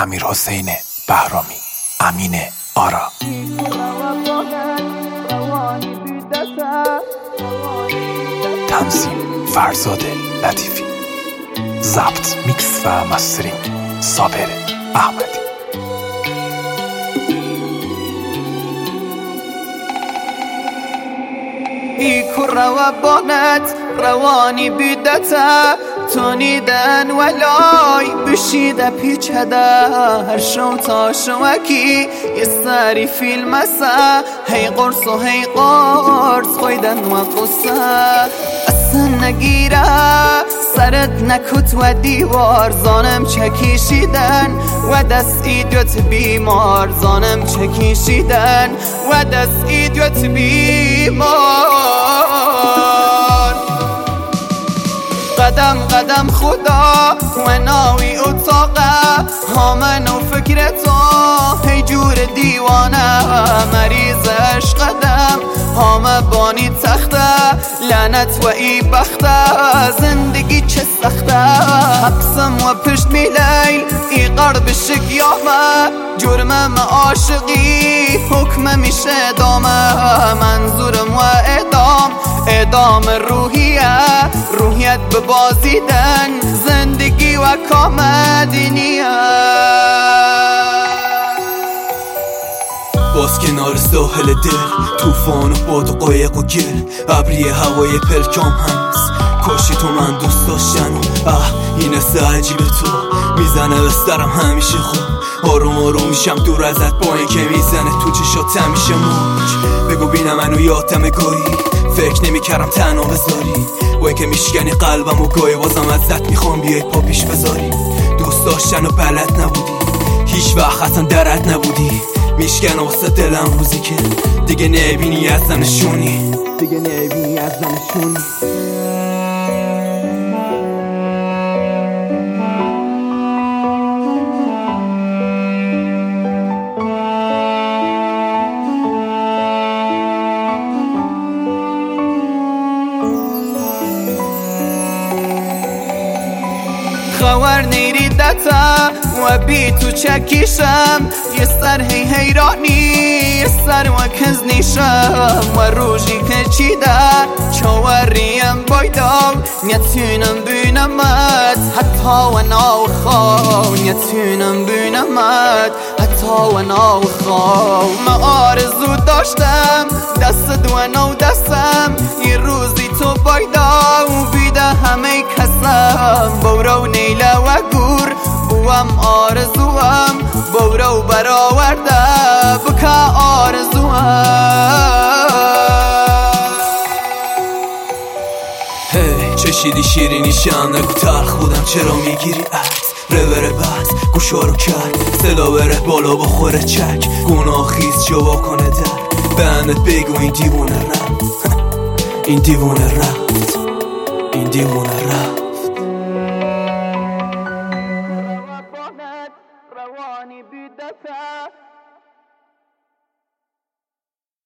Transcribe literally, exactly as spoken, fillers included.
امیر حسین بهرامی، امین آرا. تنظیم فرزاد لطیفی. ضبط، میکس و مسترینگ صابر احمدی. ایکو روابانت روانی بیدتا تونیدن ولای بشیده پیچده هر شو تا شوکی یستاری فیلم اسا هی قرص و هی قرص خویدن و قصه اصلا نگیره سرت نکت و دیوار زانم چکیشیدن و دست ایدیوت بیمار زانم چکیشیدن و دست ایدیوت بیمار قدم قدم خدا و ناوی اتاقه هامن و فکرتو هی جور دیوانه مریض عشقدم هامه بانی تخته لعنت و ای بخته زندگی چه سخته حبسم و پشت میلیل ای قرب شکیامه جرمم عاشقی حکم میشه دامه منظورم و اعدام اعدام روحیه روحیت به بازیدن زندگی و کامدینیه باز کنار ساحل دل توفان و باد و قایق و گل ابری هوای پلکام هست کاشی تو من دوست داشتن و اه این حس عجیب تو میزنه به سرم همیشه خوب آروم آروم میشم دور ازت با این که میزنه تو چشات همیشه موج بگو بینم منو یادم گاهی فکر نمیکردم تنها بذاری با این که میشکنی قلبم و گاهی بازم ازت میخوام بیای پا پیش بذاری دوست داشتن و بلد نبودی هیچ وقت اصلا درد نبودی میشکن واسه دلم روزی که دیگه نبینی ازم نشونی دیگه نبینی ازم نشونی خور نیری دتا و بی تو چکیشم یه سر هی حیرانی یه سر و کز نیشم و روژی که چیده چاوریم بایداو نتونم بینمت حتی و ناو خواو نتونم بینمت حتی و ناو خواو ما آرزو داشتم دست و نو دستم یه روزی تو بایداو بیده همه کسم بورو نیله و گور بوام آرزوام بورو براورده بکا آرزوام هی چشیدی شیرینی شم نگو تلخ بودم چرا میگیری عکس ربره بس گوشا رو کرد صدا بره بالا با خوره چک گناه خیز جوا کنه در بندت بگو این دیوونه رفت این دیوونه رفت این دیوونه رفت